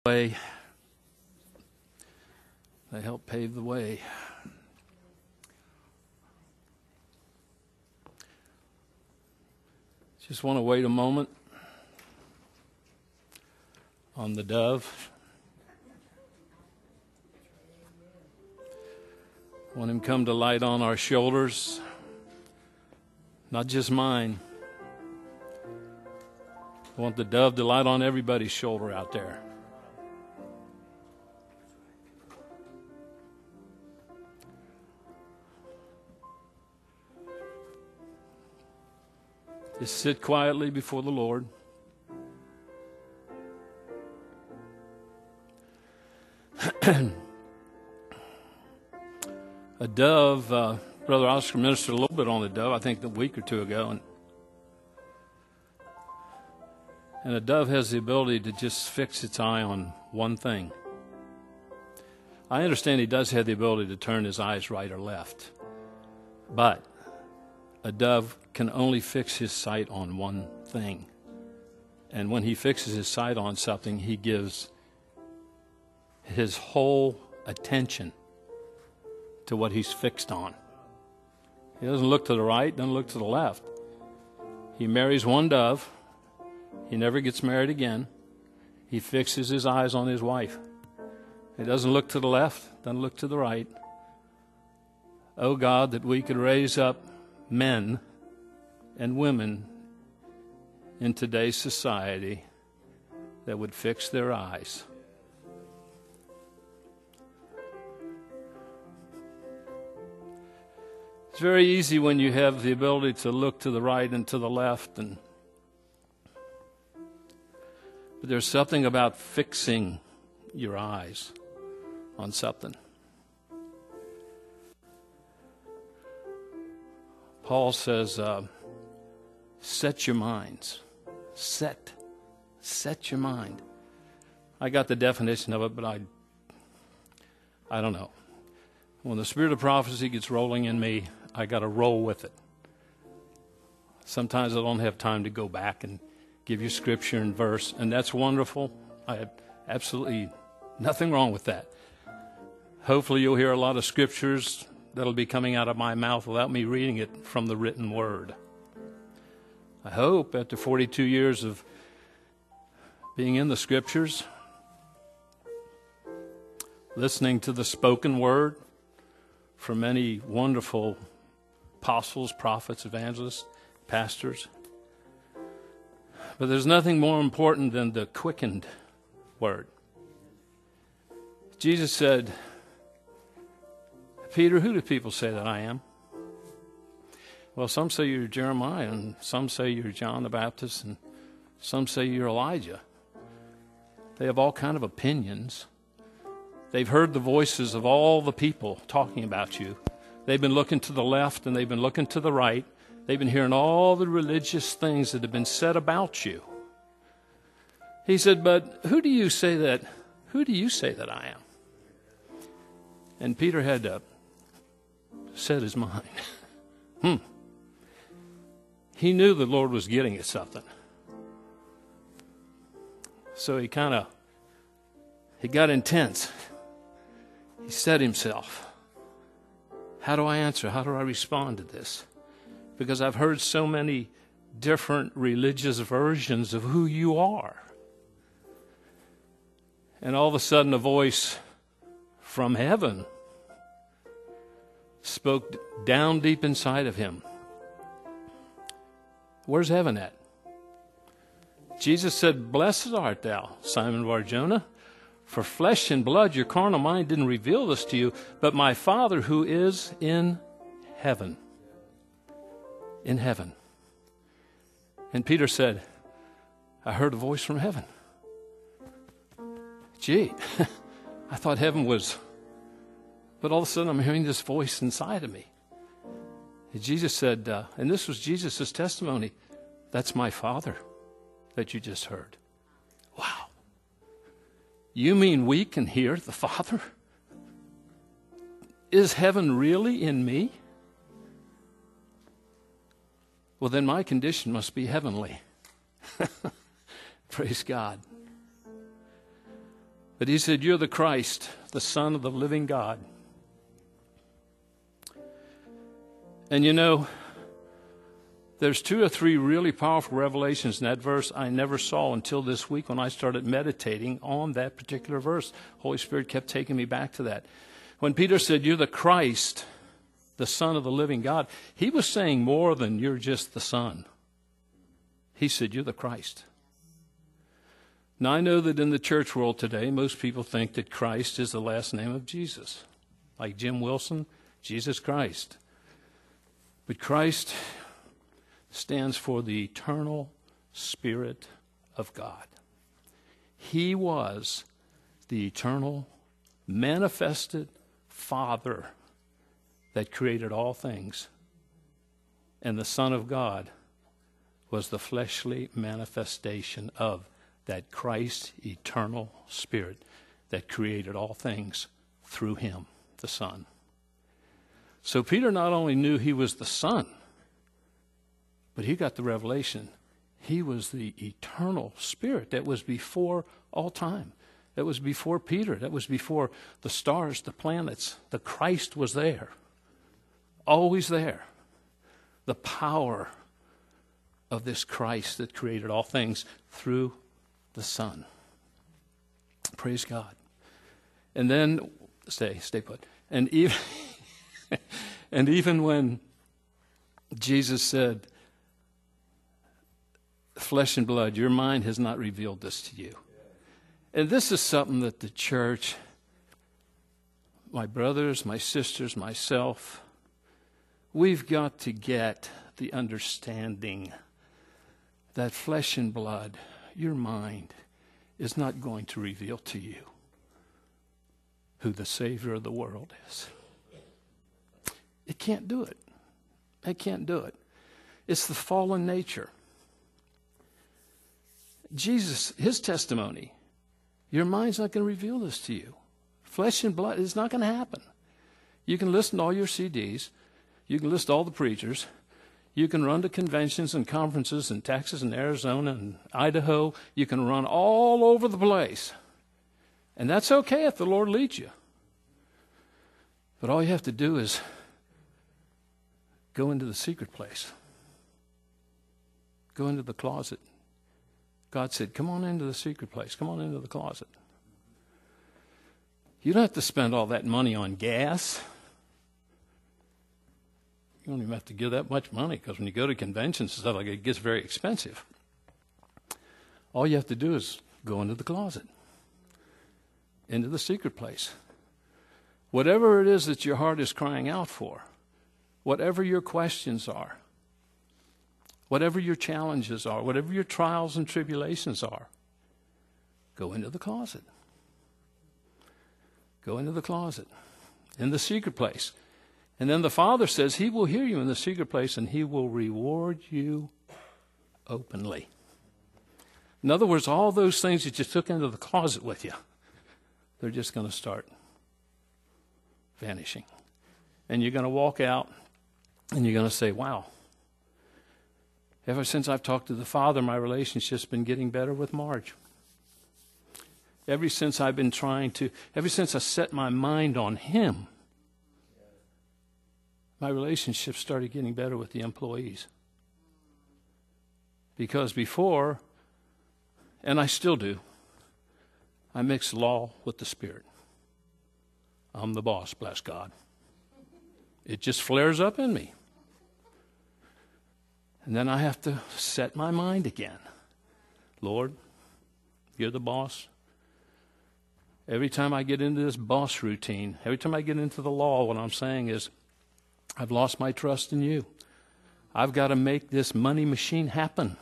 way. They help pave the way. Just want to wait a moment on the dove. Want him come to light on our shoulders, not just mine. I want the dove to light on everybody's shoulder out there. Just sit quietly before the Lord. A dove, Brother Oscar ministered a little bit on the dove, I think a week or two ago. And a dove has the ability to just fix its eye on one thing. I understand he does have the ability to turn his eyes right or left. But a dove can only fix his sight on one thing. And when he fixes his sight on something, he gives his whole attention to what he's fixed on. He doesn't look to the right, doesn't look to the left. He marries one dove. He never gets married again. He fixes his eyes on his wife. He doesn't look to the left, doesn't look to the right. Oh God, that we could raise up men and women in today's society that would fix their eyes. It's very easy when you have the ability to look to the right and to the left, but there's something about fixing your eyes on something. Paul says, set your minds. Set your mind. I got the definition of it, but I don't know. When the spirit of prophecy gets rolling in me, I got to roll with it. Sometimes I don't have time to go back and give you scripture and verse, and that's wonderful. I have absolutely nothing wrong with that. Hopefully you'll hear a lot of scriptures that'll be coming out of my mouth without me reading it from the written word. I hope after 42 years of being in the scriptures, listening to the spoken word from many wonderful apostles, prophets, evangelists, pastors. But there's nothing more important than the quickened word. Jesus said, Peter, who do people say that I am? Well, some say you're Jeremiah, and some say you're John the Baptist, and some say you're Elijah. They have all kind of opinions. They've heard the voices of all the people talking about you. They've been looking to the left and they've been looking to the right. They've been hearing all the religious things that have been said about you. He said, but who do you say that I am? And Peter had to set his mind. He knew the Lord was getting at something. So he got intense. He said himself, how do I answer? How do I respond to this? Because I've heard so many different religious versions of who you are. And all of a sudden a voice from heaven spoke down deep inside of him. Where's heaven at? Jesus said, blessed art thou, Simon Bar-Jonah, for flesh and blood, your carnal mind didn't reveal this to you, but my Father who is in heaven. In heaven. And Peter said, I heard a voice from heaven. Gee, I thought heaven was, but all of a sudden I'm hearing this voice inside of me. And Jesus said, and this was Jesus' testimony, that's my Father that you just heard. Wow. You mean we can hear the Father? Is heaven really in me? Well, then my condition must be heavenly. Praise God. But he said, you're the Christ, the Son of the living God. And you know, there's 2 or 3 really powerful revelations in that verse I never saw until this week when I started meditating on that particular verse. Holy Spirit kept taking me back to that. When Peter said, you're the Christ, the Son of the living God, he was saying more than you're just the Son. He said, you're the Christ. Now, I know that in the church world today, most people think that Christ is the last name of Jesus. Like Jim Wilson, Jesus Christ. But Christ stands for the eternal Spirit of God. He was the eternal, manifested Father that created all things. And the Son of God was the fleshly manifestation of that Christ eternal Spirit that created all things through him, the Son. So Peter not only knew he was the Son, but he got the revelation. He was the eternal Spirit that was before all time. That was before Peter. That was before the stars, the planets. The Christ was there. Always there. The power of this Christ that created all things through the Son. Praise God. And then, stay put. And even, and even when Jesus said, flesh and blood, your mind has not revealed this to you. And this is something that the church, my brothers, my sisters, myself, we've got to get the understanding that flesh and blood, your mind, is not going to reveal to you who the Savior of the world is. It can't do it. It can't do it. It's the fallen nature. Jesus, his testimony, your mind's not going to reveal this to you. Flesh and blood, it's not going to happen. You can listen to all your CDs. You can listen to all the preachers. You can run to conventions and conferences in Texas and Arizona and Idaho. You can run all over the place. And that's okay if the Lord leads you. But all you have to do is go into the secret place. Go into the closet. God said, come on into the secret place. Come on into the closet. You don't have to spend all that money on gas. You don't even have to give that much money, because when you go to conventions and stuff like that, it gets very expensive. All you have to do is go into the closet, into the secret place. Whatever it is that your heart is crying out for, whatever your questions are, whatever your challenges are, whatever your trials and tribulations are, go into the closet. Go into the closet, in the secret place. And then the Father says he will hear you in the secret place and he will reward you openly. In other words, all those things that you took into the closet with you, they're just going to start vanishing. And you're going to walk out and you're going to say, wow, ever since I've talked to the Father, my relationship's been getting better with Marge. Ever since I set my mind on him, my relationship started getting better with the employees. Because before, and I still do, I mix law with the Spirit. I'm the boss, bless God. It just flares up in me. And then I have to set my mind again. Lord, you're the boss. Every time I get into this boss routine, every time I get into the law, what I'm saying is, I've lost my trust in you. I've got to make this money machine happen.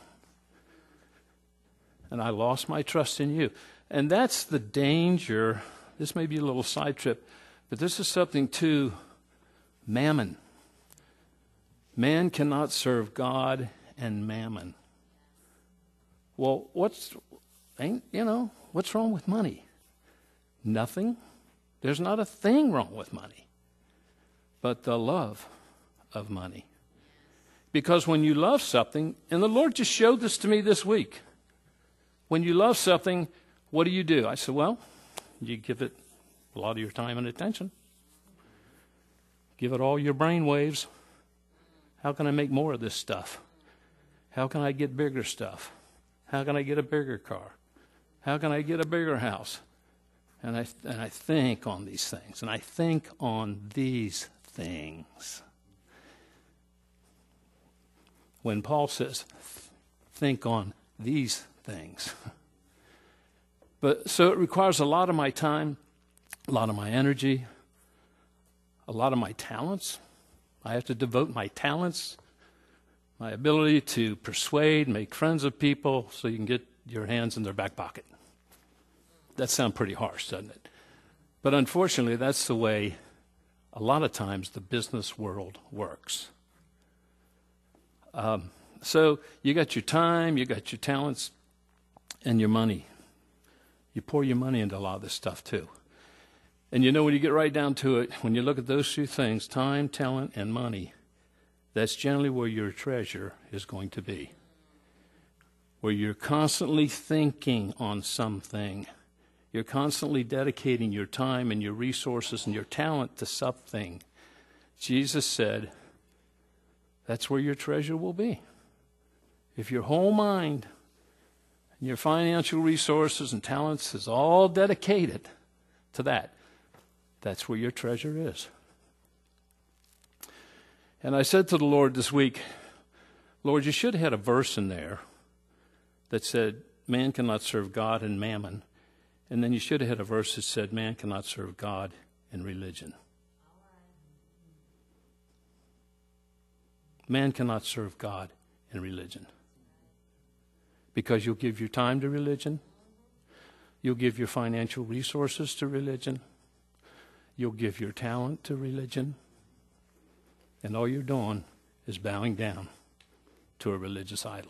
And I lost my trust in you. And that's the danger. This may be a little side trip, but this is something to mammon. Man cannot serve God and mammon. Well, what's wrong with money? Nothing. There's not a thing wrong with money. But the love of money. Because when you love something, and the Lord just showed this to me this week. When you love something, what do? I said, well, You give it a lot of your time and attention. Give it all your brain waves. How can I make more of this stuff? How can I get bigger stuff? How can I get a bigger car? How can I get a bigger house? And I think on these things, and I think on these things. When Paul says, think on these things. But so it requires a lot of my time, a lot of my energy, a lot of my talents. I have to devote my talents, my ability to persuade, make friends of people so you can get your hands in their back pocket. That sounds pretty harsh, doesn't it? But unfortunately, that's the way a lot of times the business world works. So you got your time, you got your talents, and your money. You pour your money into a lot of this stuff too. And you know, when you get right down to it, when you look at those two things, time, talent, and money, that's generally where your treasure is going to be. Where you're constantly thinking on something. You're constantly dedicating your time and your resources and your talent to something. Jesus said, that's where your treasure will be. If your whole mind and your financial resources and talents is all dedicated to that, that's where your treasure is. And I said to the Lord this week, Lord, you should have had a verse in there that said, man cannot serve God and mammon. And then you should have had a verse that said, man cannot serve God and religion. Man cannot serve God and religion. Because you'll give your time to religion. You'll give your financial resources to religion. You'll give your talent to religion. And all you're doing is bowing down to a religious idol.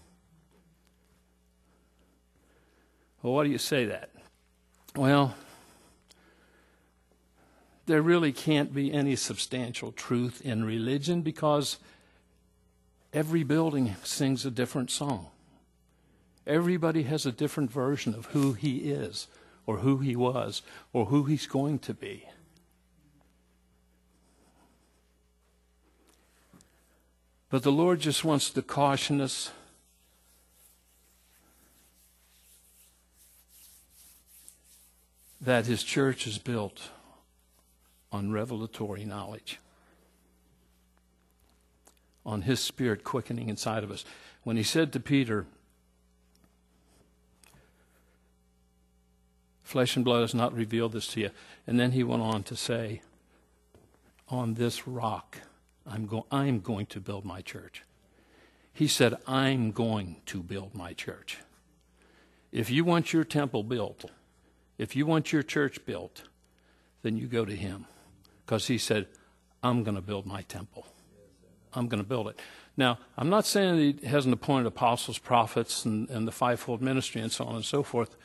Well, why do you say that? Well, there really can't be any substantial truth in religion because every building sings a different song. Everybody has a different version of who he is or who he was or who he's going to be. But the Lord just wants to caution us that his church is built on revelatory knowledge, on his Spirit quickening inside of us. When he said to Peter, flesh and blood has not revealed this to you. And then he went on to say, on this rock, I'm going to build my church. He said, I'm going to build my church. If you want your temple built, if you want your church built, then you go to him. Because he said, I'm going to build my temple. I'm going to build it. Now, I'm not saying that he hasn't appointed apostles, prophets, and the fivefold ministry and so on and so forth.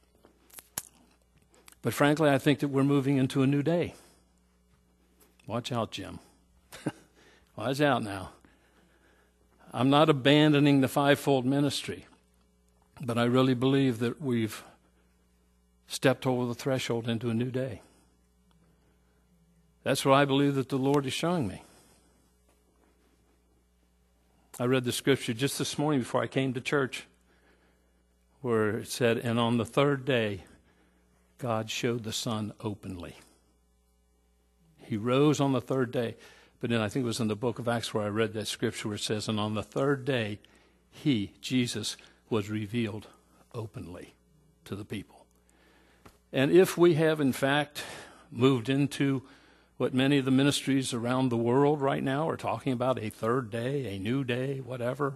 But frankly, I think that we're moving into a new day. Watch out, Jim. Watch out now. I'm not abandoning the fivefold ministry, but I really believe that we've stepped over the threshold into a new day. That's what I believe that the Lord is showing me. I read the scripture just this morning before I came to church where it said, and on the third day, God showed the sun openly. He rose on the third day. But then I think it was in the book of Acts where I read that scripture where it says, and on the third day, he, Jesus, was revealed openly to the people. And if we have, in fact, moved into what many of the ministries around the world right now are talking about, a third day, a new day, whatever,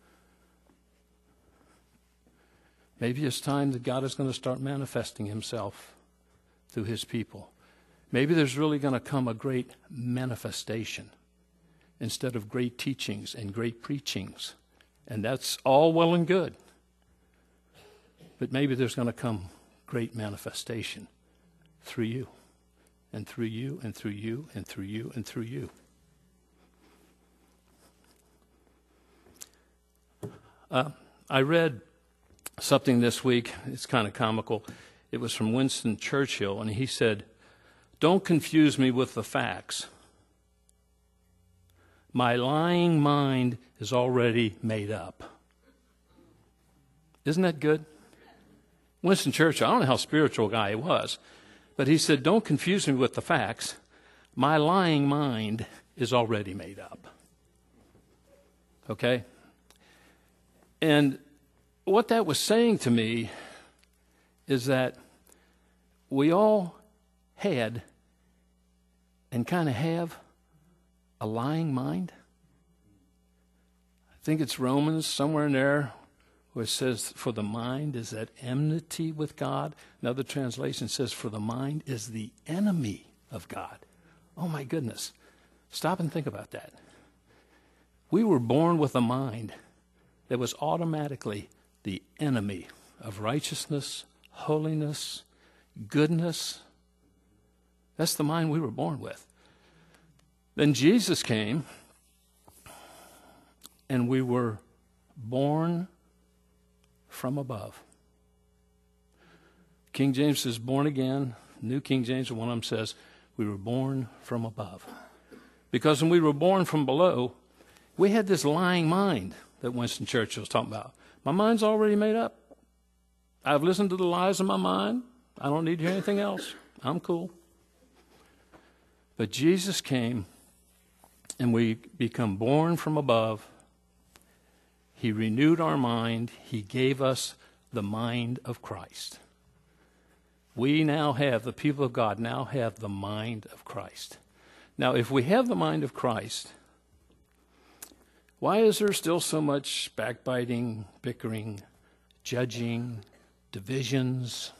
maybe it's time that God is going to start manifesting himself through his people. Maybe there's really going to come a great manifestation instead of great teachings and great preachings. And that's all well and good. But maybe there's going to come great manifestation through you, and through you, and through you, and through you, and through you. I read something this week. It's kind of comical. It was from Winston Churchill, and he said, "Don't confuse me with the facts. My lying mind is already made up." Isn't that good? Winston Churchill, I don't know how spiritual a guy he was, but he said, "Don't confuse me with the facts. My lying mind is already made up." Okay? And what that was saying to me is that we all had and kind of have a lying mind. I think it's Romans somewhere in there where it says, "For the mind is at enmity with God." Another translation says, "For the mind is the enemy of God." Oh my goodness. Stop and think about that. We were born with a mind that was automatically the enemy of righteousness, holiness, goodness. That's the mind we were born with. Then Jesus came, and we were born from above. King James says born again. New King James, one of them says we were born from above. Because when we were born from below, we had this lying mind that Winston Churchill was talking about. My mind's already made up. I've listened to the lies of my mind. I don't need to hear anything else. I'm cool. But Jesus came, and we become born from above. He renewed our mind. He gave us the mind of Christ. We now have, the people of God now have the mind of Christ. Now, if we have the mind of Christ, why is there still so much backbiting, bickering, judging, divisions?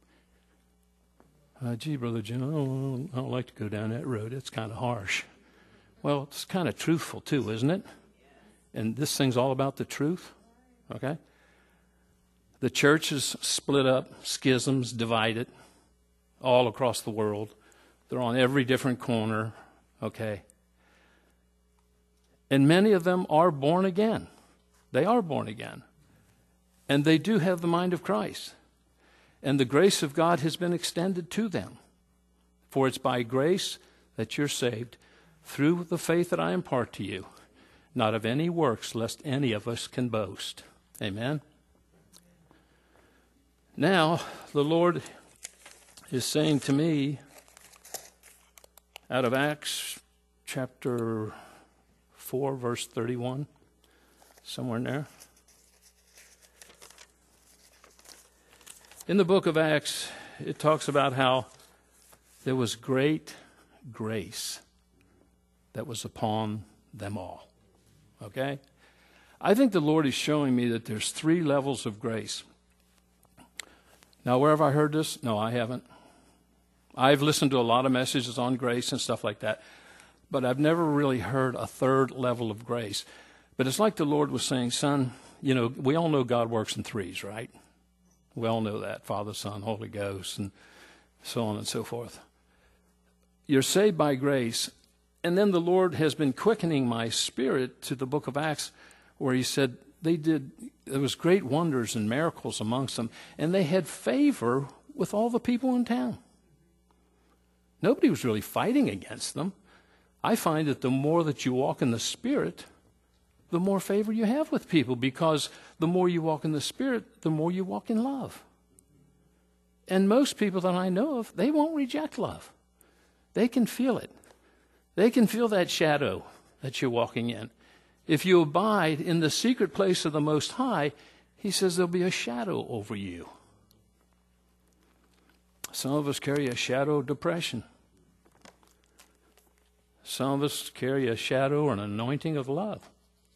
Gee, Brother Jim, I don't like to go down that road. It's kind of harsh. Well, it's kind of truthful too, isn't it? And this thing's all about the truth, okay? The church is split up, schisms divided all across the world. They're on every different corner, okay? And many of them are born again. They are born again. And they do have the mind of Christ. And the grace of God has been extended to them. For it's by grace that you're saved through the faith that I impart to you, not of any works, lest any of us can boast. Amen? Now, the Lord is saying to me, out of Acts chapter 4, verse 31, somewhere in there. In the book of Acts, it talks about how there was great grace that was upon them all. Okay? I think the Lord is showing me that there's 3 levels of grace. Now, where have I heard this? No, I haven't. I've listened to a lot of messages on grace and stuff like that, but I've never really heard a 3rd level of grace. But it's like the Lord was saying, son, you know, we all know God works in 3s, right? We all know that, Father, Son, Holy Ghost, and so on and so forth. You're saved by grace, and then the Lord has been quickening my spirit to the book of Acts, where he said there was great wonders and miracles amongst them, and they had favor with all the people in town. Nobody was really fighting against them. I find that the more that you walk in the Spirit, the more favor you have with people, because the more you walk in the Spirit, the more you walk in love. And most people that I know of, they won't reject love. They can feel it. They can feel that shadow that you're walking in. If you abide in the secret place of the Most High, he says there'll be a shadow over you. Some of us carry a shadow of depression. Some of us carry a shadow or an anointing of love.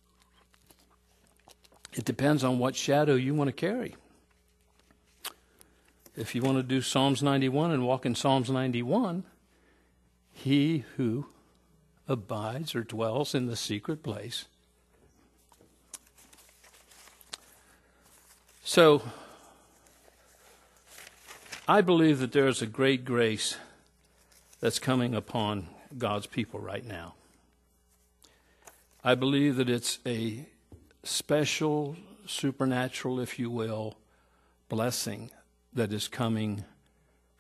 It depends on what shadow you want to carry. If you want to do Psalms 91 and walk in Psalms 91, he who abides or dwells in the secret place. So, I believe that there is a great grace that's coming upon God's people right now. I believe that it's a special, supernatural, if you will, blessing that is coming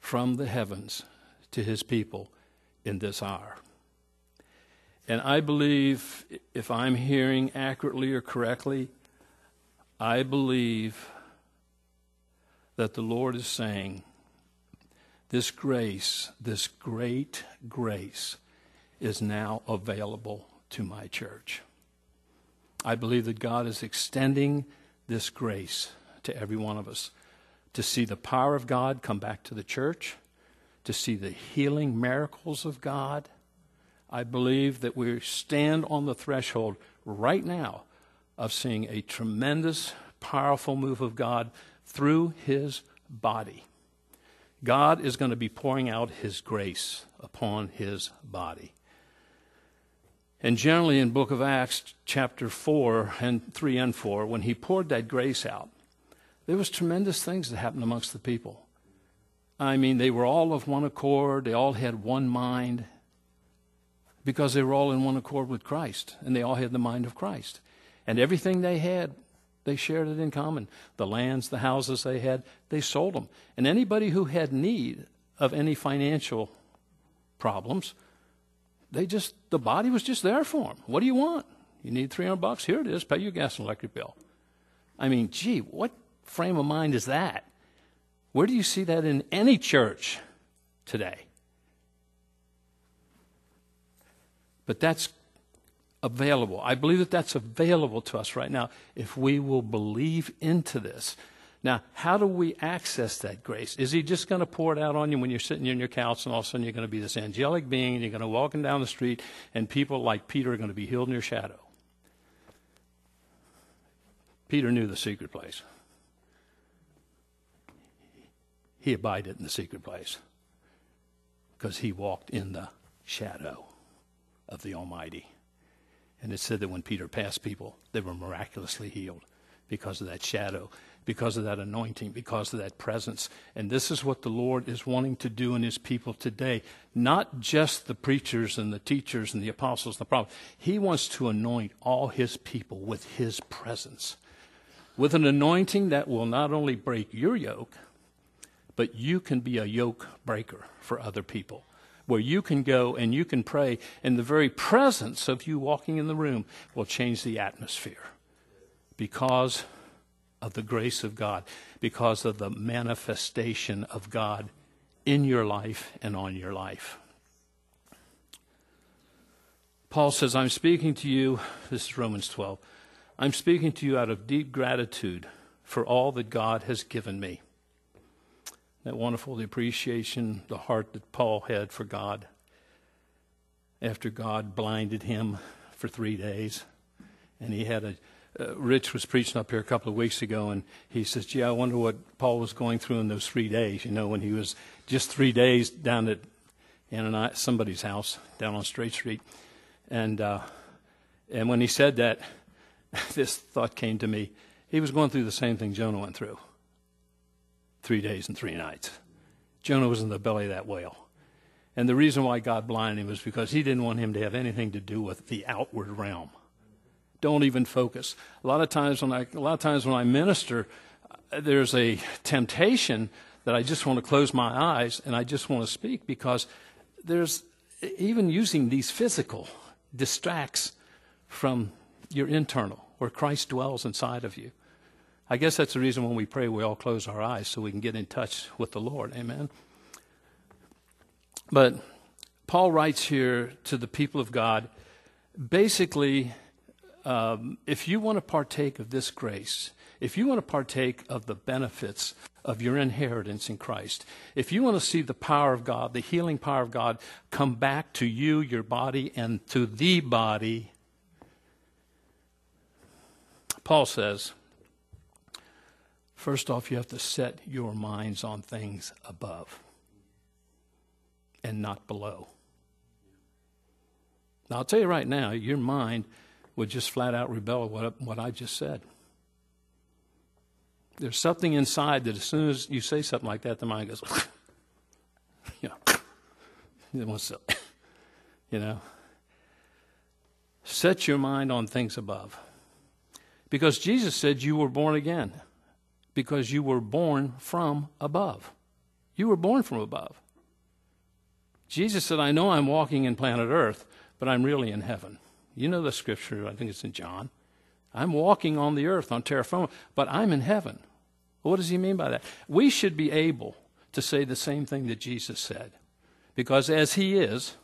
from the heavens to his people in this hour. And I believe, if I'm hearing accurately or correctly, I believe that the Lord is saying, this grace, this great grace, is now available to my church. I believe that God is extending this grace to every one of us to see the power of God come back to the church, to see the healing miracles of God. I believe that we stand on the threshold right now of seeing a tremendous, powerful move of God through his body. God is going to be pouring out his grace upon his body. And generally in book of Acts, chapter 4 and 3 and 4, when he poured that grace out, there was tremendous things that happened amongst the people. I mean, they were all of one accord. They all had one mind because they were all in one accord with Christ, and they all had the mind of Christ. And everything they had, they shared it in common. The lands, the houses they had, they sold them. And anybody who had need of any financial problems, the body was just there for them. What do you want? You need $300? Here it is. Pay your gas and electric bill. I mean, gee, what frame of mind is that? Where do you see that in any church today? But that's available. I believe that that's available to us right now if we will believe into this. Now, how do we access that grace? Is he just going to pour it out on you when you're sitting in your couch and all of a sudden you're going to be this angelic being and you're going to walk down the street and people like Peter are going to be healed in your shadow? Peter knew the secret place. He abided in the secret place because he walked in the shadow of the Almighty. And it said that when Peter passed people, they were miraculously healed because of that shadow, because of that anointing, because of that presence. And this is what the Lord is wanting to do in his people today. Not just the preachers and the teachers and the apostles and the prophets. He wants to anoint all his people with his presence. With an anointing that will not only break your yoke, but you can be a yoke breaker for other people, where you can go and you can pray, and the very presence of you walking in the room will change the atmosphere because of the grace of God, because of the manifestation of God in your life and on your life. Paul says, I'm speaking to you, this is Romans 12, I'm speaking to you out of deep gratitude for all that God has given me. That wonderful, the appreciation, the heart that Paul had for God after God blinded him for 3 days. And he had Rich was preaching up here a couple of weeks ago, and he says, gee, I wonder what Paul was going through in those 3 days, when he was just 3 days down at somebody's house down on Straight Street. And when he said that, this thought came to me. He was going through the same thing Jonah went through. 3 days and 3 nights. Jonah was in the belly of that whale. And the reason why God blinded him was because he didn't want him to have anything to do with the outward realm. Don't even focus. A lot of times when I minister, there's a temptation that I just want to close my eyes and I just want to speak, because there's even using these physical distracts from your internal, where Christ dwells inside of you. I guess that's the reason when we pray, we all close our eyes so we can get in touch with the Lord. Amen. But Paul writes here to the people of God, basically, if you want to partake of this grace, if you want to partake of the benefits of your inheritance in Christ, if you want to see the power of God, the healing power of God come back to you, your body, and to the body, Paul says, first off, you have to set your minds on things above and not below. Now, I'll tell you right now, your mind would just flat out rebel at what I just said. There's something inside that as soon as you say something like that, the mind goes, it wants to, Set your mind on things above. Because Jesus said you were born again. Because you were born from above. You were born from above. Jesus said, I know I'm walking in planet Earth, but I'm really in heaven. You know the scripture, I think it's in John. I'm walking on the earth, on terra firma, but I'm in heaven. What does he mean by that? We should be able to say the same thing that Jesus said. Because as he is,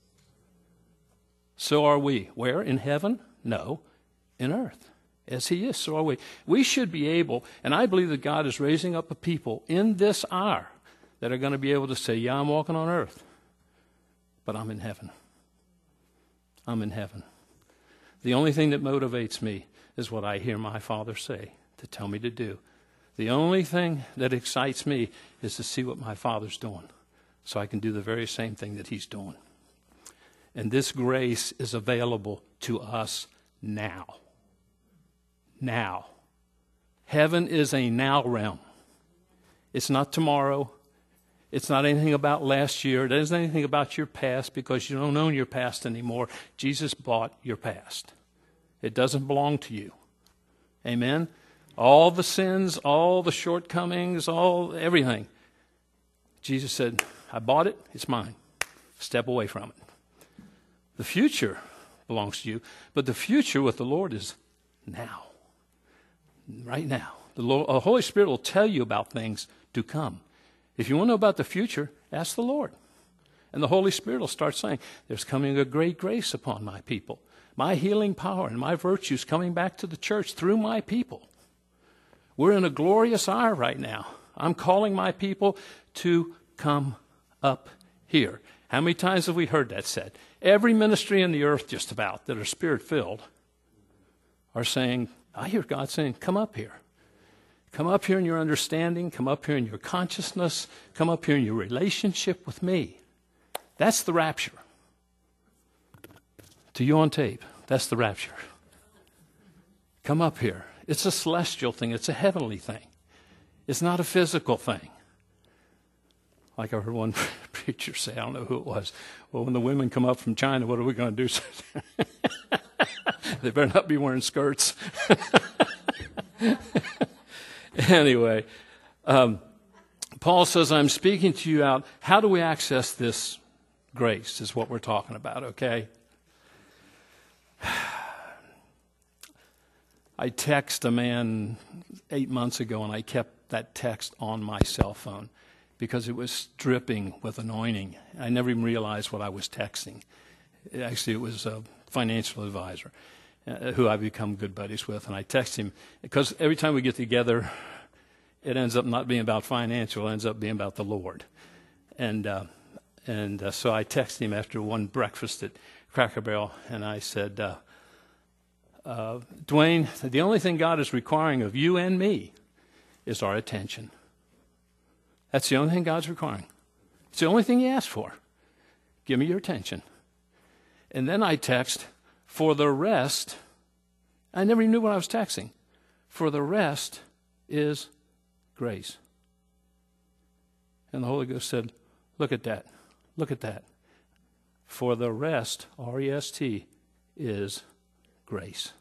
so are we. Where? In heaven? No, in earth. As he is, so are we. We should be able, and I believe that God is raising up a people in this hour that are going to be able to say, yeah, I'm walking on earth, but I'm in heaven. I'm in heaven. The only thing that motivates me is what I hear my Father say to tell me to do. The only thing that excites me is to see what my Father's doing so I can do the very same thing that he's doing. And this grace is available to us now. Now. Heaven is a now realm. It's not tomorrow. It's not anything about last year. It isn't anything about your past because you don't own your past anymore. Jesus bought your past. It doesn't belong to you. Amen? All the sins, all the shortcomings, everything. Jesus said, I bought it, it's mine. Step away from it. The future belongs to you, but the future with the Lord is now. Right now. The Holy Spirit will tell you about things to come. If you want to know about the future, ask the Lord. And the Holy Spirit will start saying, there's coming a great grace upon my people. My healing power and my virtues coming back to the church through my people. We're in a glorious hour right now. I'm calling my people to come up here. How many times have we heard that said? Every ministry in the earth just about that are spirit-filled are saying, I hear God saying, come up here. Come up here in your understanding. Come up here in your consciousness. Come up here in your relationship with me. That's the rapture. To you on tape, that's the rapture. Come up here. It's a celestial thing. It's a heavenly thing. It's not a physical thing. Like I heard one preacher say, I don't know who it was, well, when the women come up from China, what are we going to do? They better not be wearing skirts. Anyway, Paul says, I'm speaking to you out. How do we access this grace is what we're talking about, okay? I texted a man 8 months ago, and I kept that text on my cell phone because it was dripping with anointing. I never even realized what I was texting. Actually, it was a financial advisor who I've become good buddies with, and I text him because every time we get together, it ends up not being about financial, it ends up being about the Lord. And so I texted him after one breakfast at Cracker Barrel, and I said, Dwayne, the only thing God is requiring of you and me is our attention. That's the only thing God's requiring. It's the only thing he asked for. Give me your attention. And then I text, for the rest, I never even knew what I was texting. For the rest is grace. And the Holy Ghost said, look at that. Look at that. For the rest, R-E-S-T, is grace.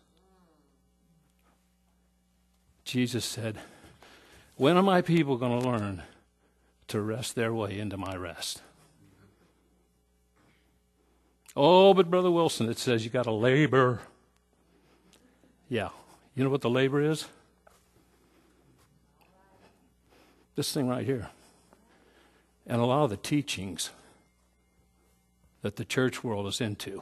Jesus said, when are my people going to learn to rest their way into my rest? Oh, but Brother Wilson, it says you got to labor. Yeah. You know what the labor is? This thing right here. And a lot of the teachings that the church world is into,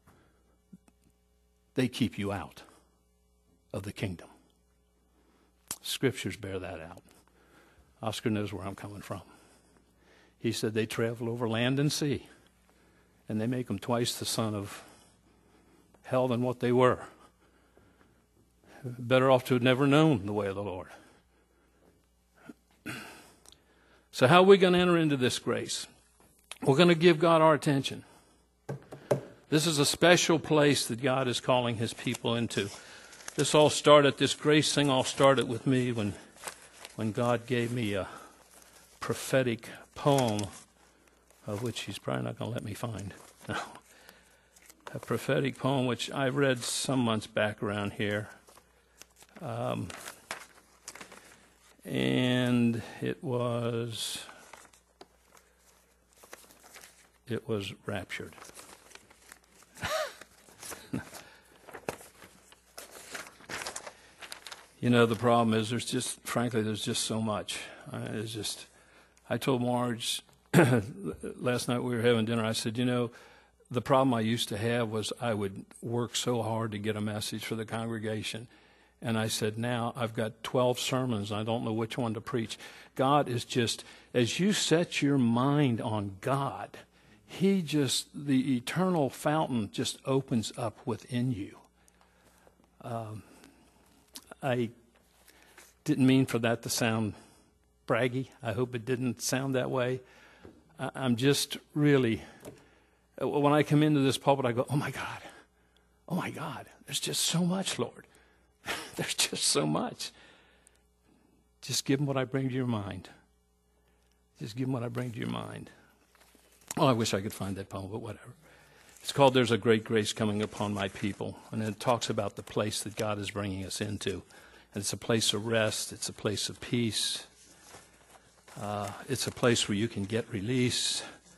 they keep you out of the kingdom. Scriptures bear that out. Oscar knows where I'm coming from. He said they travel over land and sea, and they make them twice the son of hell than what they were. Better off to have never known the way of the Lord. So how are we going to enter into this grace? We're going to give God our attention. This is a special place that God is calling his people into. This grace thing all started with me when God gave me a prophetic poem, of which he's probably not going to let me find. No. A prophetic poem which I read some months back around here. And it was it was raptured. You know, the problem is there's just so much. I told Marge last night we were having dinner, I said, you know, the problem I used to have was I would work so hard to get a message for the congregation. And I said, now I've got 12 sermons. I don't know which one to preach. God is just, as you set your mind on God, the eternal fountain just opens up within you. I didn't mean for that to sound braggy. I hope it didn't sound that way. I'm just really, when I come into this pulpit, I go, oh my God, there's just so much, Lord. There's just so much. Just give them what I bring to your mind. Just give them what I bring to your mind. Oh, I wish I could find that poem, but whatever. It's called There's a Great Grace Coming Upon My People. And it talks about the place that God is bringing us into. And it's a place of rest. It's a place of peace. It's a place where you can get release.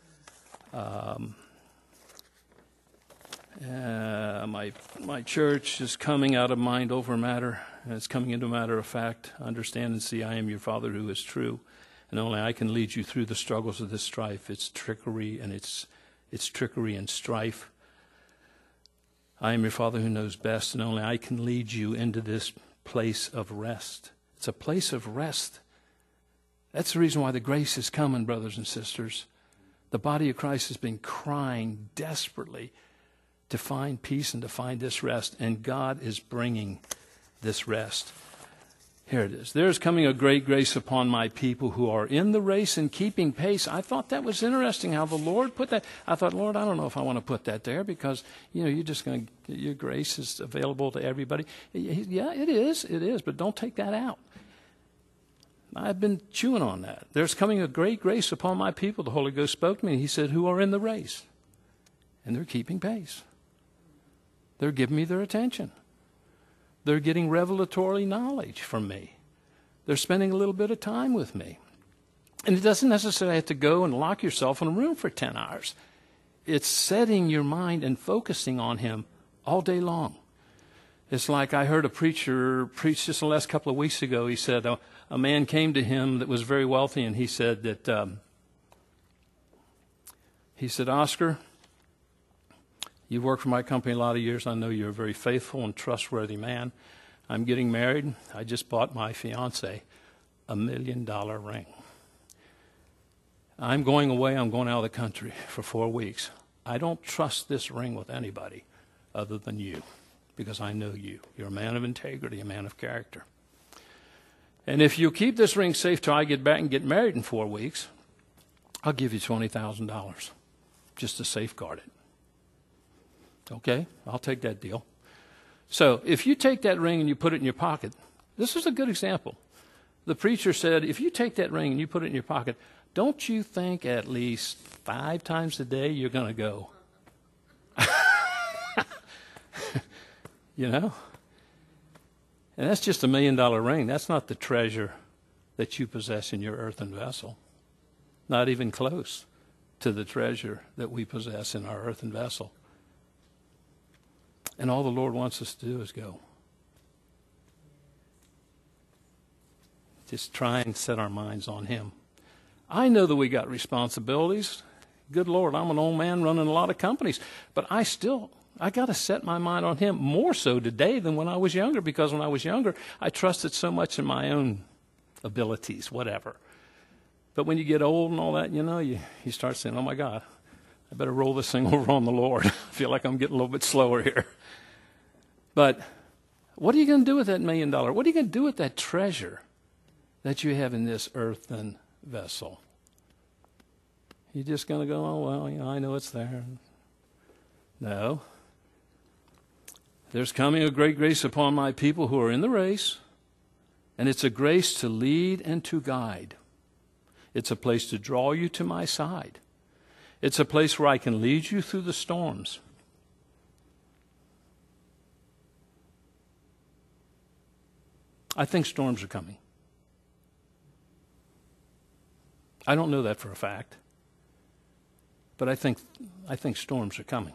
My church is coming out of mind over matter. And it's coming into matter of fact. Understand and see I am your Father who is true. And only I can lead you through the struggles of this strife. It's trickery and it's trickery and strife. I am your Father who knows best, and only I can lead you into this place of rest. It's a place of rest. That's the reason why the grace is coming, brothers and sisters. The body of Christ has been crying desperately to find peace and to find this rest, and God is bringing this rest. Here it is. There is coming a great grace upon my people who are in the race and keeping pace. I thought that was interesting how the Lord put that. I thought, Lord, I don't know if I want to put that there because, you're just going to, your grace is available to everybody. Yeah, it is, but don't take that out. I've been chewing on that. There's coming a great grace upon my people. The Holy Ghost spoke to me. He said, who are in the race. And they're keeping pace. They're giving me their attention. They're getting revelatory knowledge from me. They're spending a little bit of time with me. And it doesn't necessarily have to go and lock yourself in a room for 10 hours. It's setting your mind and focusing on Him all day long. It's like I heard a preacher preach just the last couple of weeks ago. He said a man came to him that was very wealthy, and he said that, Oscar, you've worked for my company a lot of years. I know you're a very faithful and trustworthy man. I'm getting married. I just bought my fiance $1 million ring. I'm going away. I'm going out of the country for 4 weeks. I don't trust this ring with anybody other than you because I know you. You're a man of integrity, a man of character. And if you keep this ring safe till I get back and get married in 4 weeks, I'll give you $20,000 just to safeguard it. Okay, I'll take that deal. So if you take that ring and you put it in your pocket, this is a good example. The preacher said, if you take that ring and you put it in your pocket, don't you think at least 5 times a day you're going to go? And that's just $1 million ring. That's not the treasure that you possess in your earthen vessel. Not even close to the treasure that we possess in our earthen vessel. And all the Lord wants us to do is go. Just try and set our minds on Him. I know that we got responsibilities. Good Lord, I'm an old man running a lot of companies. But I got to set my mind on Him more so today than when I was younger. Because when I was younger, I trusted so much in my own abilities, whatever. But when you get old and all that, you start saying, oh my God, I better roll this thing over on the Lord. I feel like I'm getting a little bit slower here. But what are you going to do with that $1 million? What are you going to do with that treasure that you have in this earthen vessel? You're just going to go, oh, well, I know it's there. No. There's coming a great grace upon my people who are in the race, and it's a grace to lead and to guide. It's a place to draw you to my side. It's a place where I can lead you through the storms. I think storms are coming. I don't know that for a fact. But I think storms are coming.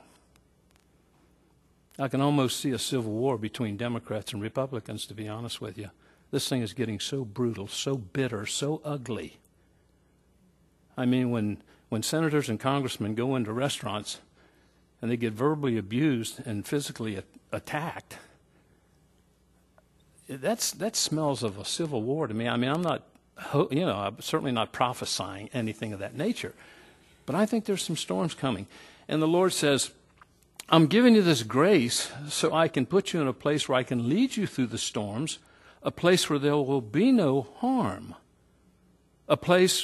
I can almost see a civil war between Democrats and Republicans, to be honest with you. This thing is getting so brutal, so bitter, so ugly. I mean, when senators and congressmen go into restaurants and they get verbally abused and physically attacked, that smells of a civil war to me. I mean, I'm certainly not prophesying anything of that nature. But I think there's some storms coming. And the Lord says, I'm giving you this grace so I can put you in a place where I can lead you through the storms, a place where there will be no harm, a place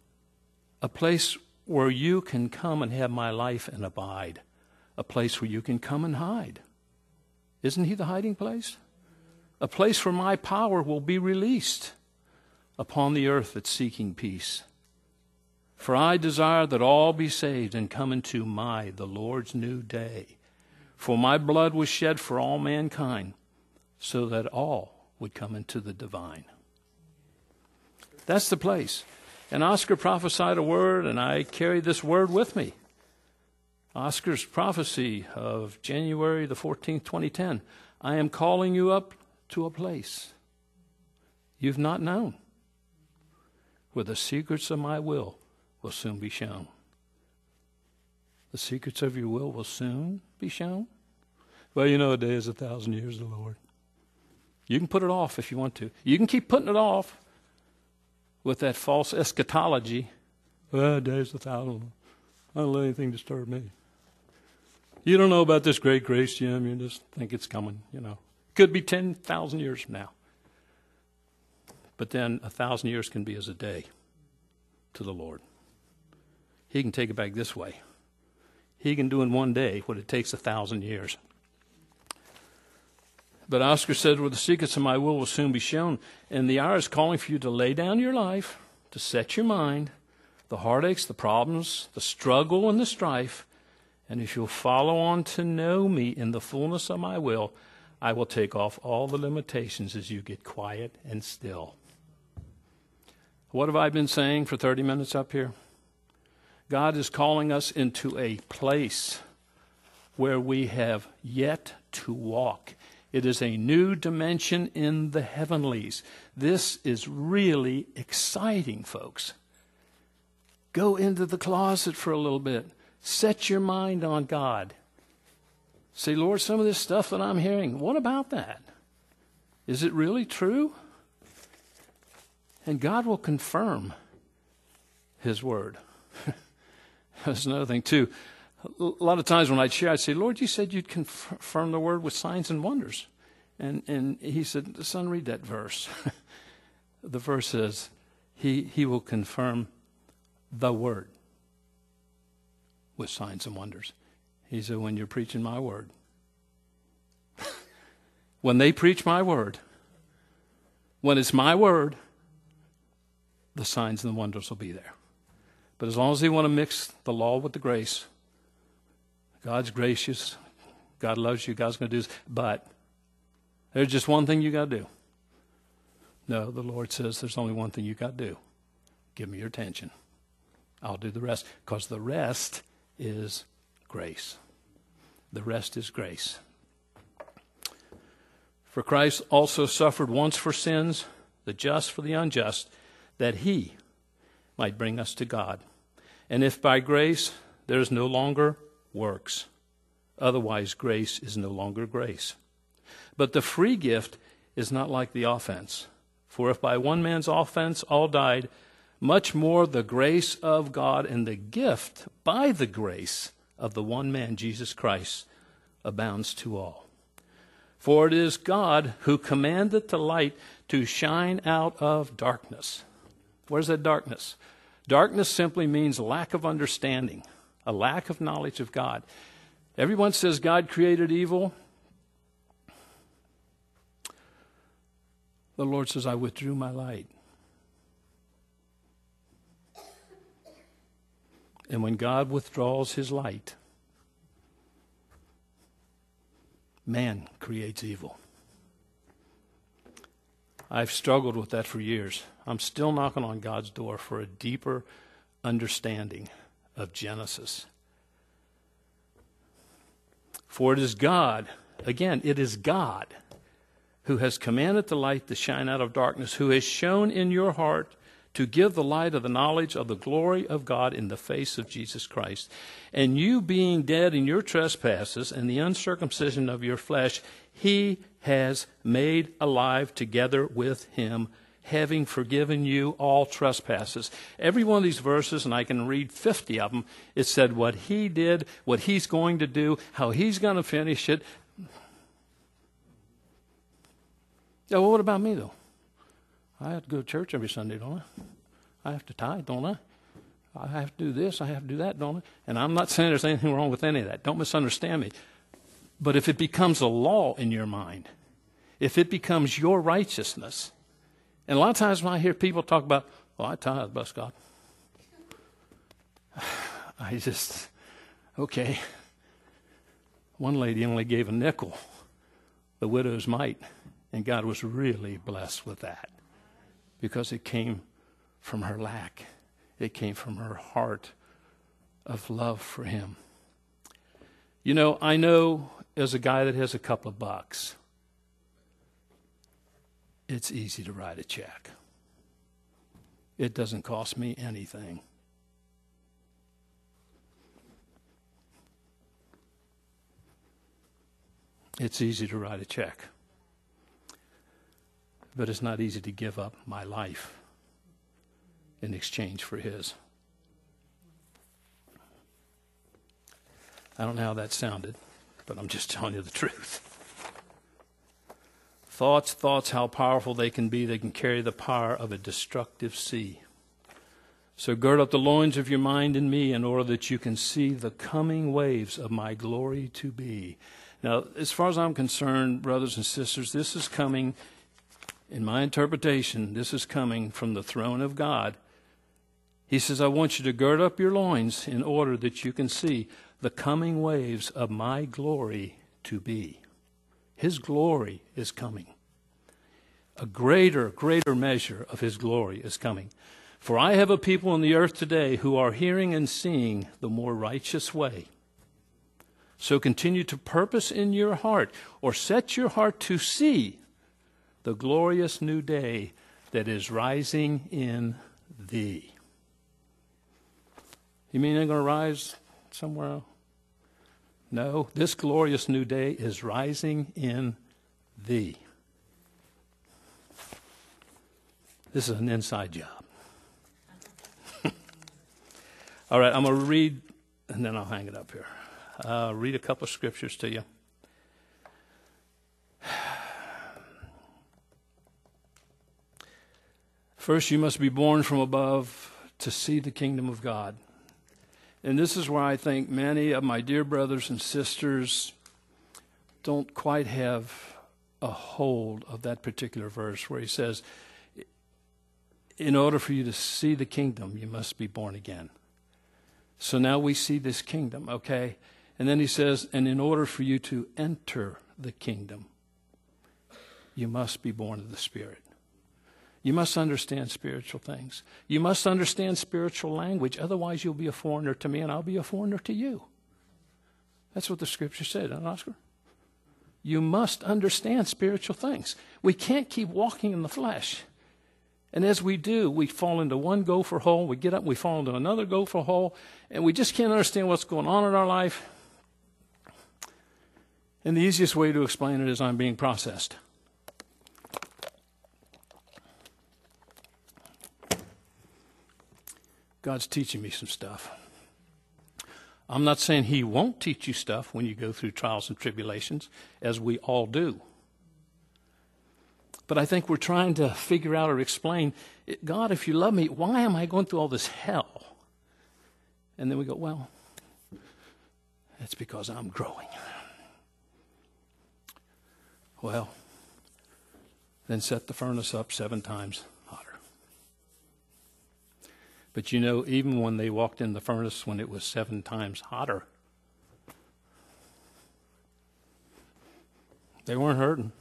where you can come and have my life and abide, a place where you can come and hide. Isn't he the hiding place? A place where my power will be released upon the earth that's seeking peace. For I desire that all be saved and come into the Lord's new day. For my blood was shed for all mankind, so that all would come into the divine. That's the place. And Oscar prophesied a word, and I carried this word with me. Oscar's prophecy of January the 14th, 2010. I am calling you up to a place you've not known, where the secrets of my will soon be shown. The secrets of your will soon be shown? Well, a day is 1,000 years of the Lord. You can put it off if you want to. You can keep putting it off with that false eschatology. Well, a day is 1,000. I don't let anything disturb me. You don't know about this great grace, Jim. You just think it's coming, Could be 10,000 years from now. But then 1,000 years can be as a day to the Lord. He can take it back this way. He can do in one day what it takes 1,000 years. But Oscar said, well, the secrets of my will soon be shown. And the hour is calling for you to lay down your life, to set your mind, the heartaches, the problems, the struggle, and the strife. And if you'll follow on to know me in the fullness of my will, I will take off all the limitations as you get quiet and still. What have I been saying for 30 minutes up here? God is calling us into a place where we have yet to walk. It is a new dimension in the heavenlies. This is really exciting, folks. Go into the closet for a little bit. Set your mind on God. Say, Lord, some of this stuff that I'm hearing, what about that? Is it really true? And God will confirm his word. That's another thing, too. A lot of times when I'd share, I'd say, Lord, you said you'd confirm the word with signs and wonders. And he said, son, read that verse. The verse says, he will confirm the word with signs and wonders. He said, when you're preaching my word, when they preach my word, when it's my word, the signs and the wonders will be there. But as long as they want to mix the law with the grace, God's gracious, God loves you, God's going to do this, but there's just one thing you got to do. No, the Lord says there's only one thing you got to do. Give me your attention. I'll do the rest, because the rest is grace. The rest is grace. For Christ also suffered once for sins, the just for the unjust, that he might bring us to God. And if by grace there is no longer works, otherwise grace is no longer grace. But the free gift is not like the offense. For if by one man's offense all died, much more the grace of God and the gift by the grace of the one man, Jesus Christ, abounds to all. For it is God who commanded the light to shine out of darkness. Where's that darkness? Darkness simply means lack of understanding, a lack of knowledge of God. Everyone says God created evil. The Lord says, I withdrew my light. And when God withdraws his light, man creates evil. I've struggled with that for years. I'm still knocking on God's door for a deeper understanding of Genesis. For it is God, again, it is God who has commanded the light to shine out of darkness, who has shown in your heart to give the light of the knowledge of the glory of God in the face of Jesus Christ. And you being dead in your trespasses and the uncircumcision of your flesh, he has made alive together with him, having forgiven you all trespasses. Every one of these verses, and I can read 50 of them, it said what he did, what he's going to do, how he's going to finish it. Yeah, well, what about me, though? I have to go to church every Sunday, don't I? I have to tithe, don't I? I have to do this, I have to do that, don't I? And I'm not saying there's anything wrong with any of that. Don't misunderstand me. But if it becomes a law in your mind, if it becomes your righteousness, and a lot of times when I hear people talk about, well, I tithe, bless God. I just, okay. One lady only gave a nickel, the widow's mite, and God was really blessed with that because it came from her lack. It came from her heart of love for him. You know, I know as a guy that has a couple of bucks, it's easy to write a check. It doesn't cost me anything. It's easy to write a check. But it's not easy to give up my life in exchange for his. I don't know how that sounded, but I'm just telling you the truth. Thoughts, how powerful they can be. They can carry the power of a destructive sea. So gird up the loins of your mind in me in order that you can see the coming waves of my glory to be. Now, as far as I'm concerned, brothers and sisters, this is coming, in my interpretation, this is coming from the throne of God. He says, I want you to gird up your loins in order that you can see the coming waves of my glory to be. His glory is coming. A greater measure of his glory is coming. For I have a people on the earth today who are hearing and seeing the more righteous way. So continue to purpose in your heart, or set your heart to see the glorious new day that is rising in thee. You mean they're going to rise somewhere else? No, this glorious new day is rising in thee. This is an inside job. All right, I'm going to read, and then I'll hang it up here. Read a couple of scriptures to you. First, you must be born from above to see the kingdom of God. And this is where I think many of my dear brothers and sisters don't quite have a hold of that particular verse where he says, in order for you to see the kingdom, you must be born again. So now we see this kingdom, okay? And then he says, and in order for you to enter the kingdom, you must be born of the Spirit. You must understand spiritual things. You must understand spiritual language. Otherwise, you'll be a foreigner to me, and I'll be a foreigner to you. That's what the Scripture said, huh, Oscar? You must understand spiritual things. We can't keep walking in the flesh. And as we do, we fall into one gopher hole. We get up, we fall into another gopher hole, and we just can't understand what's going on in our life. And the easiest way to explain it is I'm being processed. God's teaching me some stuff. I'm not saying he won't teach you stuff when you go through trials and tribulations, as we all do. But I think we're trying to figure out or explain, God, if you love me, why am I going through all this hell? And then we go, well, it's because I'm growing. Well, then set the furnace up 7 times hotter. But you know, even when they walked in the furnace when it was 7 times hotter, they weren't hurting.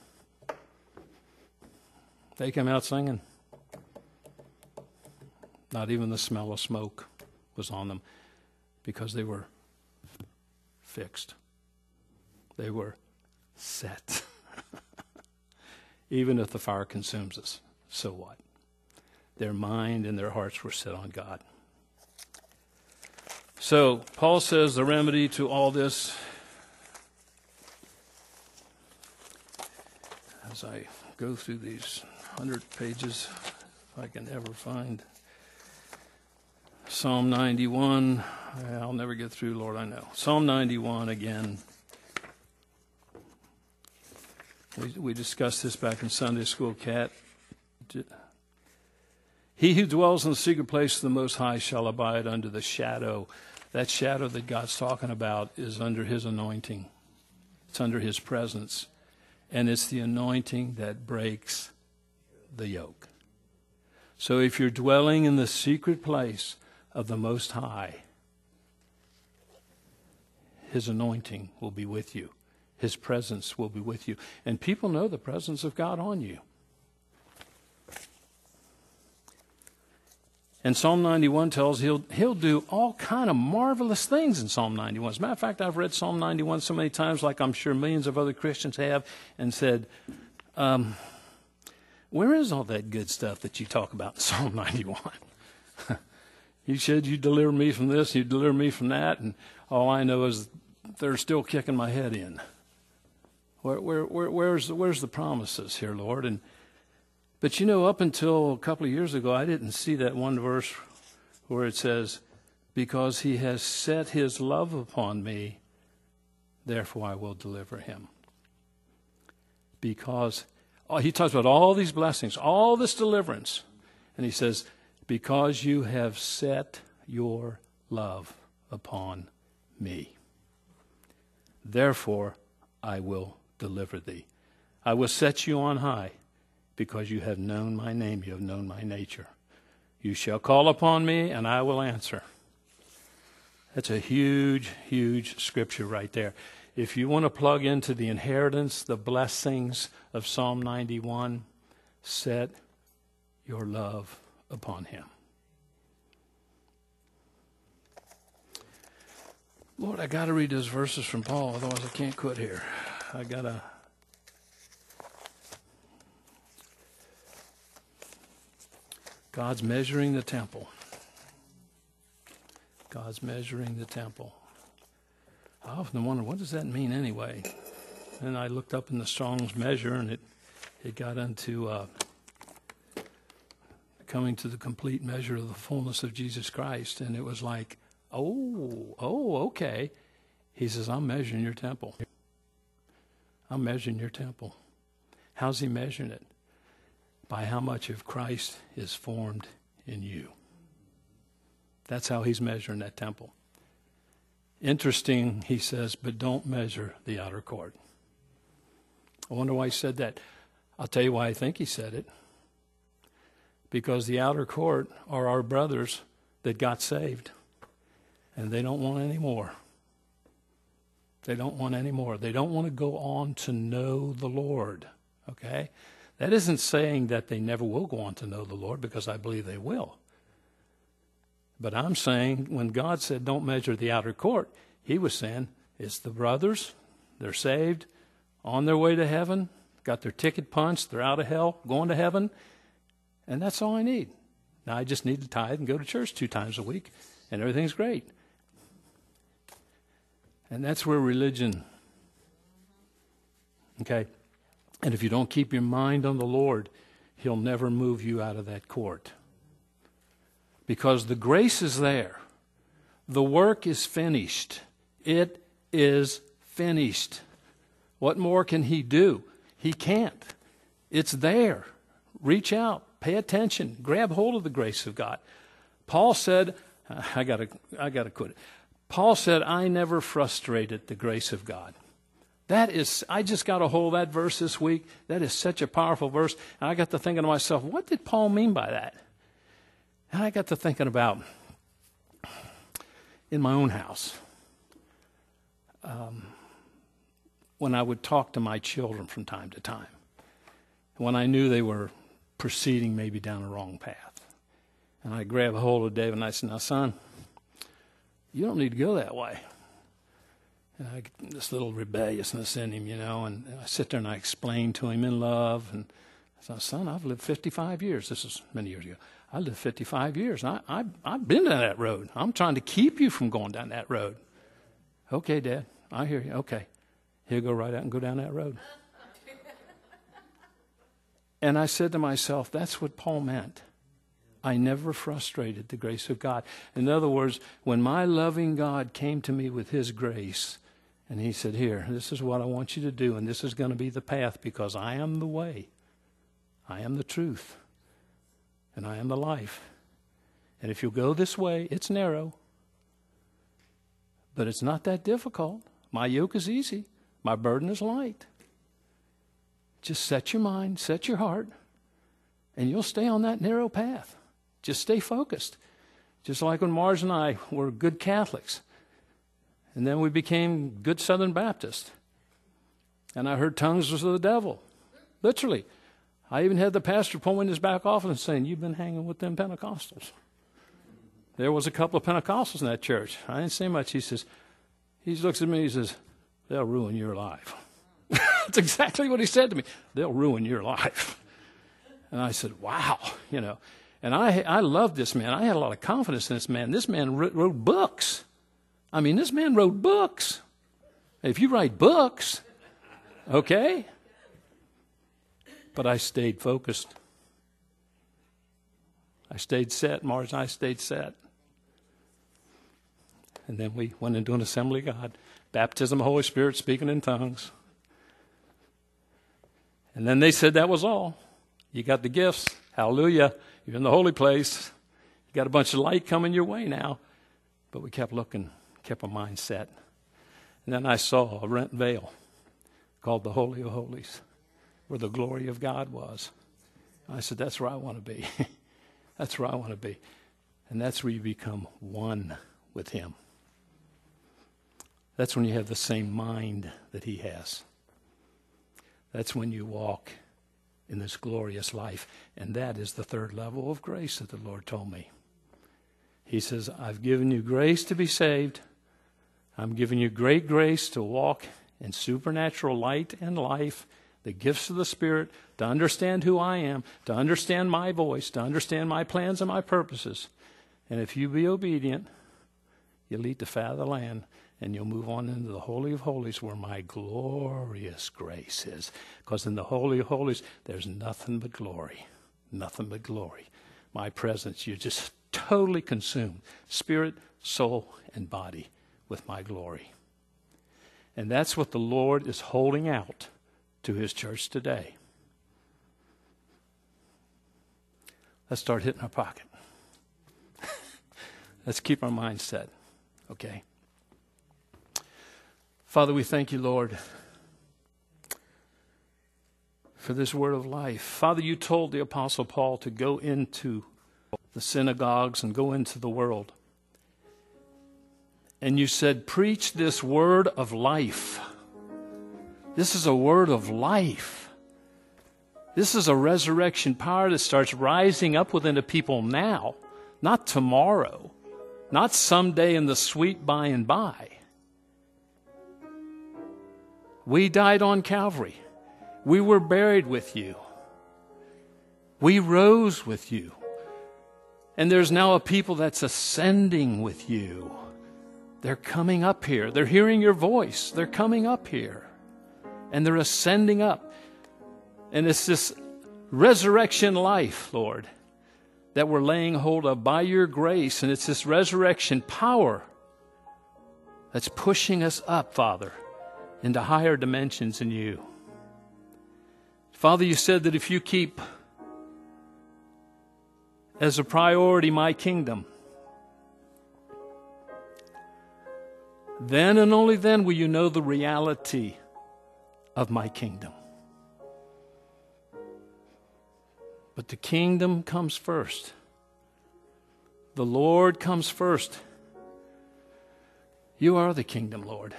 They came out singing. Not even the smell of smoke was on them. Because they were fixed. They were set. Even if the fire consumes us, so what? Their mind and their hearts were set on God. So Paul says the remedy to all this, as I go through these 100 pages, if I can ever find Psalm 91. I'll never get through, Lord, I know. Psalm 91 again. We discussed this back in Sunday school, Kat. He who dwells in the secret place of the Most High shall abide under the shadow. That shadow that God's talking about is under his anointing. It's under his presence. And it's the anointing that breaks the yoke. So if you're dwelling in the secret place of the Most High, his anointing will be with you. His presence will be with you. And people know the presence of God on you. And Psalm 91 tells he'll do all kind of marvelous things in Psalm 91. As a matter of fact, I've read Psalm 91 so many times, like I'm sure millions of other Christians have, and said, where is all that good stuff that you talk about in Psalm 91? You said you deliver me from this, you deliver me from that, and all I know is they're still kicking my head in. Where's the promises here, Lord? But up until a couple of years ago, I didn't see that one verse where it says, because he has set his love upon me, therefore I will deliver him. Because he talks about all these blessings, all this deliverance. And he says, because you have set your love upon me, therefore I will deliver thee. I will set you on high, because you have known my name, you have known my nature. You shall call upon me, and I will answer. That's a huge, huge scripture right there. If you want to plug into the inheritance, the blessings of Psalm 91, set your love upon him. Lord, I got to read those verses from Paul, otherwise I can't quit here. I got to... God's measuring the temple. God's measuring the temple. I often wonder, what does that mean anyway? And I looked up in the Strong's measure, and it got into coming to the complete measure of the fullness of Jesus Christ. And it was like, okay. He says, I'm measuring your temple. I'm measuring your temple. How's he measuring it? By how much of Christ is formed in you. That's how he's measuring that temple. Interesting, he says, but don't measure the outer court. I wonder why he said that. I'll tell you why I think he said it. Because the outer court are our brothers that got saved, and they don't want any more. They don't want any more. They don't want to go on to know the Lord, okay? That isn't saying that they never will go on to know the Lord, because I believe they will. But I'm saying when God said don't measure the outer court, he was saying it's the brothers, they're saved, on their way to heaven, got their ticket punched, they're out of hell, going to heaven, and that's all I need. Now I just need to tithe and go to church 2 times a week, and everything's great. And that's where religion, okay? And if you don't keep your mind on the Lord, he'll never move you out of that court. Because the grace is there. The work is finished. It is finished. What more can he do? He can't. It's there. Reach out. Pay attention. Grab hold of the grace of God. Paul said, I gotta quit it. Paul said, I never frustrated the grace of God. I just got a hold of that verse this week. That is such a powerful verse. And I got to thinking to myself, what did Paul mean by that? And I got to thinking about in my own house, when I would talk to my children from time to time, when I knew they were proceeding maybe down a wrong path. And I grabbed a hold of David and I said, now, son, You don't need to go that way. And I get this little rebelliousness in him, and I sit there and I explain to him in love. And I said, son, I've lived 55 years. This is many years ago. I lived 55 years. And I've been down that road. I'm trying to keep you from going down that road. Okay, Dad, I hear you. Okay. He'll go right out and go down that road. And I said to myself, that's what Paul meant. I never frustrated the grace of God. In other words, when my loving God came to me with his grace, and he said, here, this is what I want you to do, and this is going to be the path, because I am the way, I am the truth, and I am the life. And if you'll go this way, it's narrow, but it's not that difficult. My yoke is easy. My burden is light. Just set your mind, set your heart, and you'll stay on that narrow path. Just stay focused. Just like when Mars and I were good Catholics. And then we became good Southern Baptists. And I heard tongues was of the devil. Literally. I even had the pastor pull me in his back office and saying, you've been hanging with them Pentecostals. There was a couple of Pentecostals in that church. I didn't say much. He looks at me and he says, they'll ruin your life. That's exactly what he said to me. They'll ruin your life. And I said, wow, And I loved this man. I had a lot of confidence in this man. This man wrote books. I mean, this man wrote books. If you write books, okay. But I stayed focused. I stayed set. Mars and I stayed set. And then we went into an Assembly of God. Baptism of the Holy Spirit, speaking in tongues. And then they said that was all. You got the gifts. Hallelujah. You're in the holy place. You got a bunch of light coming your way now. But we kept looking, kept our mind set. And then I saw a rent veil called the Holy of Holies, where the glory of God was. I said, that's where I want to be. That's where I want to be. And that's where you become one with him. That's when you have the same mind that he has. That's when you walk in this glorious life. And that is the third level of grace that the Lord told me. He says, I've given you grace to be saved. I'm giving you great grace to walk in supernatural light and life, the gifts of the Spirit, to understand who I am, to understand my voice, to understand my plans and my purposes. And if you be obedient, you'll eat the fat of the land. And you'll move on into the Holy of Holies where my glorious grace is. Because in the Holy of Holies, there's nothing but glory. Nothing but glory. My presence, you're just totally consumed. Spirit, soul, and body with my glory. And that's what the Lord is holding out to his church today. Let's start hitting our pocket. Let's keep our minds set. Okay? Father, we thank you, Lord, for this word of life. Father, you told the Apostle Paul to go into the synagogues and go into the world. And you said, preach this word of life. This is a word of life. This is a resurrection power that starts rising up within the people now, not tomorrow, not someday in the sweet by and by. We died on Calvary. We were buried with you. We rose with you. And there's now a people that's ascending with you. They're coming up here. They're hearing your voice. They're coming up here. And they're ascending up. And it's this resurrection life, Lord, that we're laying hold of by your grace. And it's this resurrection power that's pushing us up, Father, into higher dimensions in you. Father, you said that if you keep as a priority my kingdom, then and only then will you know the reality of my kingdom. But the kingdom comes first. The Lord comes first. You are the kingdom, Lord.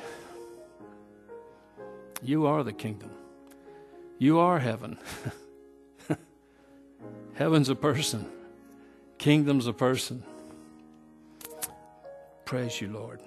You are the kingdom. You are heaven. Heaven's a person. Kingdom's a person. Praise you, Lord.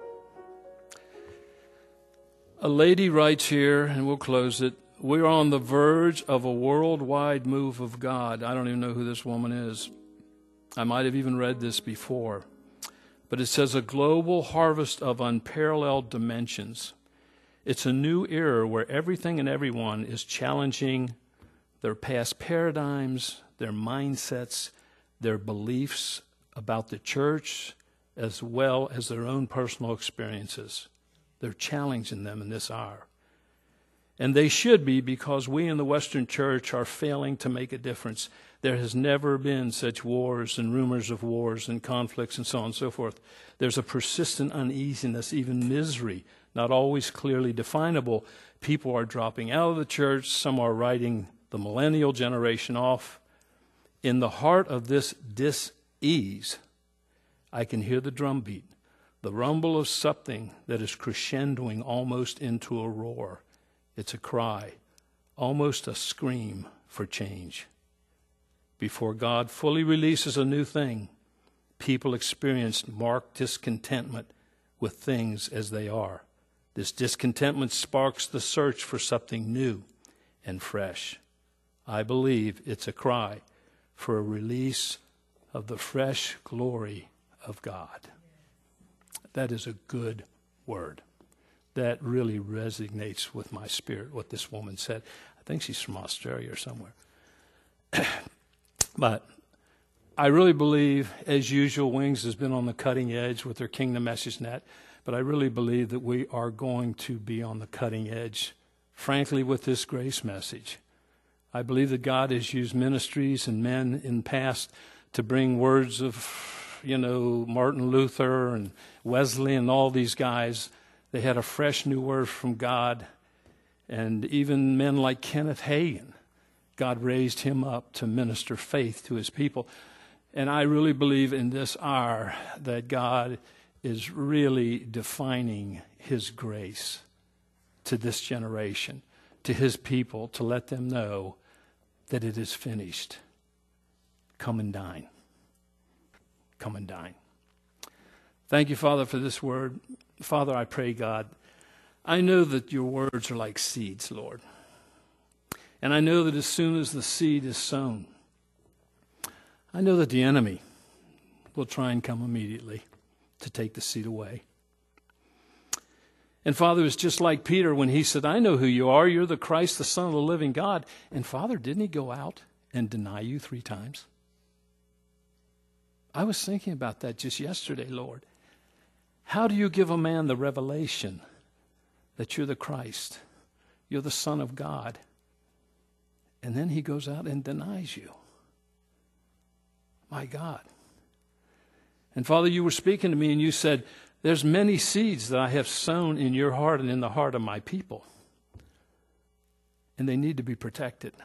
A lady writes here, and we'll close it, we're on the verge of a worldwide move of God. I don't even know who this woman is. I might have even read this before. But it says a global harvest of unparalleled dimensions. It's a new era where everything and everyone is challenging their past paradigms, their mindsets, their beliefs about the church, as well as their own personal experiences. They're challenging them in this hour. And they should be, because we in the Western church are failing to make a difference. There has never been such wars and rumors of wars and conflicts and so on and so forth. There's a persistent uneasiness, even misery, not always clearly definable. People are dropping out of the church. Some are writing the millennial generation off. In the heart of this dis-ease, I can hear the drumbeat, the rumble of something that is crescendoing almost into a roar. It's a cry, almost a scream for change. Before God fully releases a new thing, people experience marked discontentment with things as they are. This discontentment sparks the search for something new and fresh. I believe it's a cry for a release of the fresh glory of God. That is a good word. That really resonates with my spirit, what this woman said. I think she's from Australia or somewhere. But I really believe, as usual, Wings has been on the cutting edge with their Kingdom Message Net, but I really believe that we are going to be on the cutting edge, frankly, with this grace message. I believe that God has used ministries and men in the past to bring words of, Martin Luther and Wesley and all these guys. They had a fresh new word from God. And even men like Kenneth Hagin, God raised him up to minister faith to his people. And I really believe in this hour that God is really defining his grace to this generation, to his people, to let them know that it is finished. Come and dine. Come and dine. Thank you, Father, for this word. Father, I pray, God, I know that your words are like seeds, Lord. And I know that as soon as the seed is sown, I know that the enemy will try and come immediately to take the seed away. And Father, it's just like Peter when he said, I know who you are. You're the Christ, the Son of the living God. And Father, didn't he go out and deny you 3 times? I was thinking about that just yesterday, Lord. How do you give a man the revelation that you're the Christ, you're the Son of God, and then he goes out and denies you? My God. And Father, you were speaking to me and you said, there's many seeds that I have sown in your heart and in the heart of my people, and they need to be protected.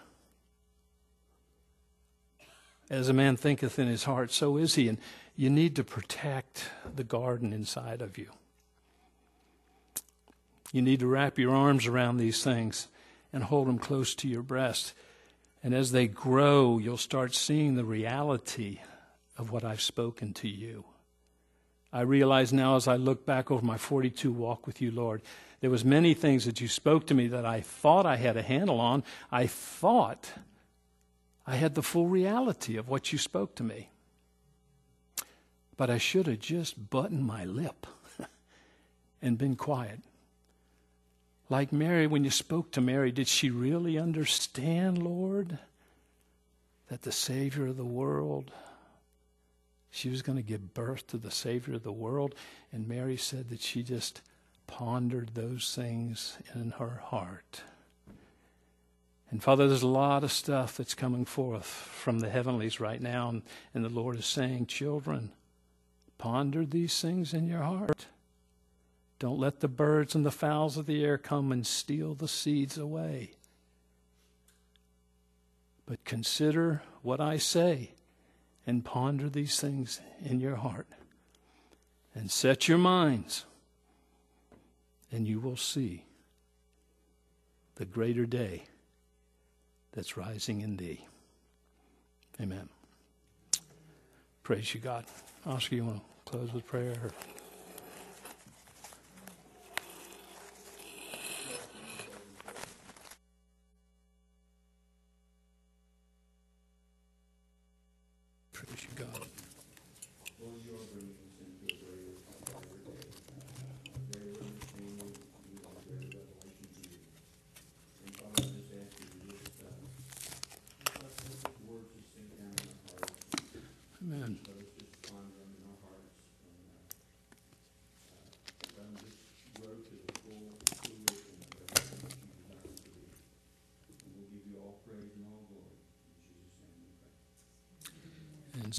As a man thinketh in his heart, so is he. And you need to protect the garden inside of you. You need to wrap your arms around these things and hold them close to your breast. And as they grow, you'll start seeing the reality of what I've spoken to you. I realize now as I look back over my 42 walk with you, Lord, there was many things that you spoke to me that I thought I had a handle on. I thought I had the full reality of what you spoke to me. But I should have just buttoned my lip and been quiet. Like Mary, when you spoke to Mary, did she really understand, Lord, that the Savior of the world, she was going to give birth to the Savior of the world? And Mary said that she just pondered those things in her heart. And Father, there's a lot of stuff that's coming forth from the heavenlies right now. And the Lord is saying, children, ponder these things in your heart. Don't let the birds and the fowls of the air come and steal the seeds away. But consider what I say and ponder these things in your heart. And set your minds, and you will see the greater day that's rising in thee. Amen. Praise you, God. Oscar, you want to close with prayer? Praise you, God.